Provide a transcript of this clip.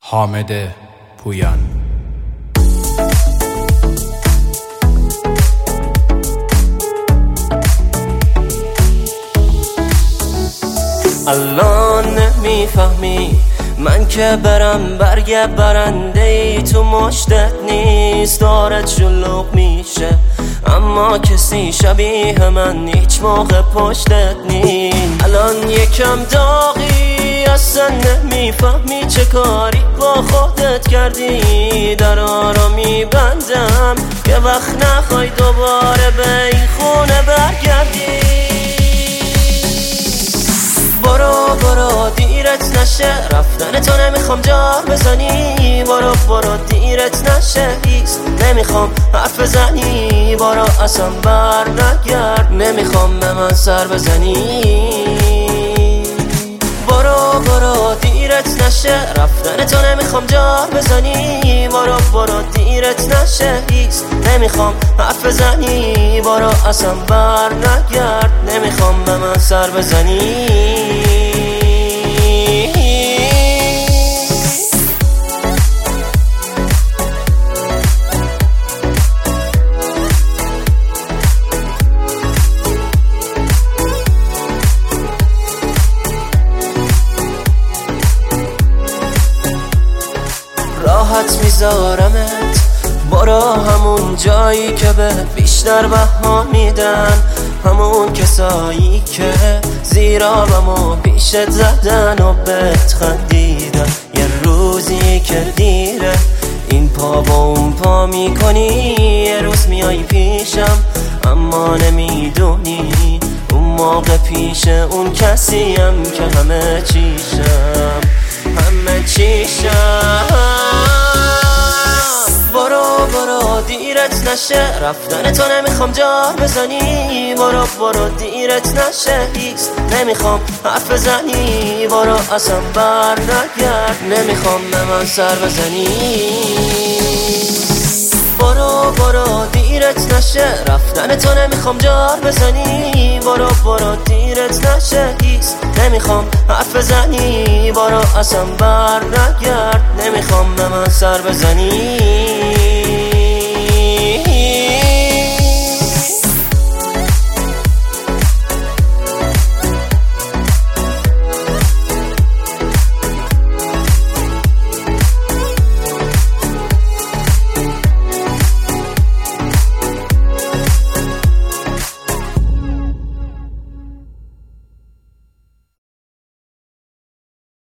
حامد پویان. الان نمیفهمی من که برم برگ برنده ای تو مشتت نیست، دارد شلوغ میشه اما کسی شبیه من هیچ موقع پشتت نیست. الان یکم داغی اصلا نمیفهمی چه کاری با خودت کردی، درا رو میبندم یه وقت نخوای دوباره به این خونه برگردی. برو دیرت نشه، رفتن تو نمیخوام جار بزنی. برو دیرت نشه، هیست نمیخوام حرف بزنی. برو اصلا بر نگرد، نمیخوام به من سر بزنی. برو دیرت نشه، رفتن تو نمیخوام جار بزنی. برو دیرت نشه، هیست نمیخوام حرف بزنی. برو اصلا بر نگرد، نمیخوام به من سر بزنی. راحت میذارمت، برو همون جایی که به بیشتر بها میدن، همون کسایی که زیرابمو پیشت زدن و بهت خندیدن. یه روزی که دیره این پا با اون پا میکنی، یه روز میای پیشم اما نمیدونی اون موقع پیش اون کسیم که همه چیشم. برو دیرت نشه، رفتن تو نمیخوام جار بزنی. برو دیرت نشه، هیست نمیخوام حرف بزنی. برو اصلا بر نگرد، نمیخوام به من سر بزنی. برو دیرت نشه، رفتن تو نمیخوام جار بزنی. برو دیرت نشه، هیست نمیخوام حرف بزنی. برو اصلا بر نگرد، نمیخوام به من سر بزنی.